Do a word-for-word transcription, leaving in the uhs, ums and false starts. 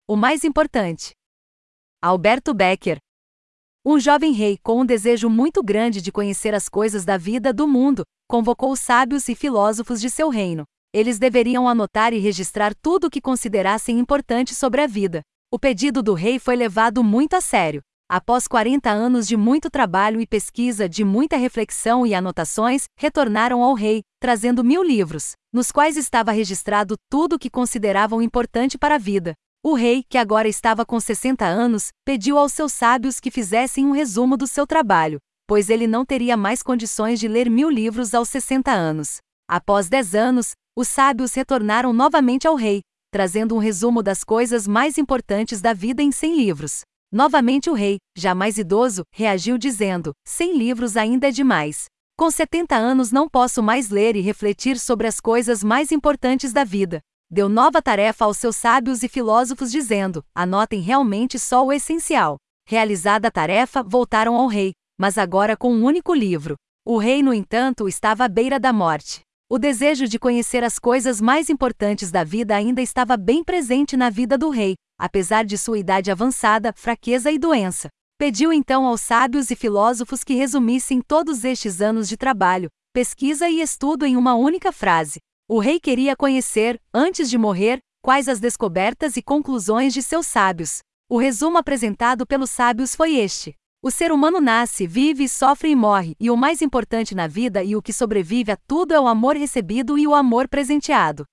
O mais importante. Alberto Becker. Um jovem rei com um desejo muito grande de conhecer as coisas da vida do mundo, convocou os sábios e filósofos de seu reino. Eles deveriam anotar e registrar tudo o que considerassem importante sobre a vida. O pedido do rei foi levado muito a sério. Após quarenta anos de muito trabalho e pesquisa, de muita reflexão e anotações, retornaram ao rei, trazendo mil livros, nos quais estava registrado tudo o que consideravam importante para a vida. O rei, que agora estava com sessenta anos, pediu aos seus sábios que fizessem um resumo do seu trabalho, pois ele não teria mais condições de ler mil livros aos sessenta anos. Após dez anos, os sábios retornaram novamente ao rei, trazendo um resumo das coisas mais importantes da vida em cem livros. Novamente o rei, já mais idoso, reagiu dizendo: cem livros ainda é demais. Com setenta anos não posso mais ler e refletir sobre as coisas mais importantes da vida. Deu nova tarefa aos seus sábios e filósofos dizendo: anotem realmente só o essencial. Realizada a tarefa, voltaram ao rei, mas agora com um único livro. O rei, no entanto, estava à beira da morte. O desejo de conhecer as coisas mais importantes da vida ainda estava bem presente na vida do rei, apesar de sua idade avançada, fraqueza e doença. Pediu então aos sábios e filósofos que resumissem todos estes anos de trabalho, pesquisa e estudo em uma única frase. O rei queria conhecer, antes de morrer, quais as descobertas e conclusões de seus sábios. O resumo apresentado pelos sábios foi este: o ser humano nasce, vive, sofre e morre, e o mais importante na vida e o que sobrevive a tudo é o amor recebido e o amor presenteado.